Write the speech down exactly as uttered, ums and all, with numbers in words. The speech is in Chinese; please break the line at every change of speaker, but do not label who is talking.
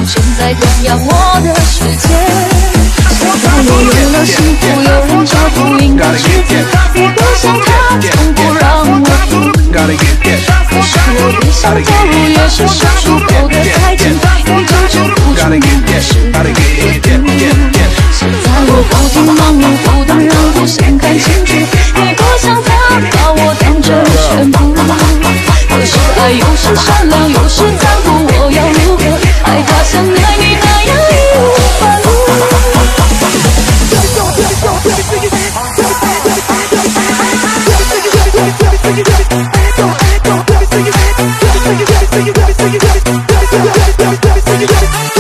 现在东亚我的世界。现在我有了幸福，有人照顾，应该知足。我不像他，从不让我哭。可是我越想投入，越是失去后的太简单，用真正付出的是我的痛。现在我不停忙碌，不等人不想看清楚。也不像他把我当成全部。可是爱有时善良，有时残酷，我要如何爱他像爱你那样义无反顾？Take it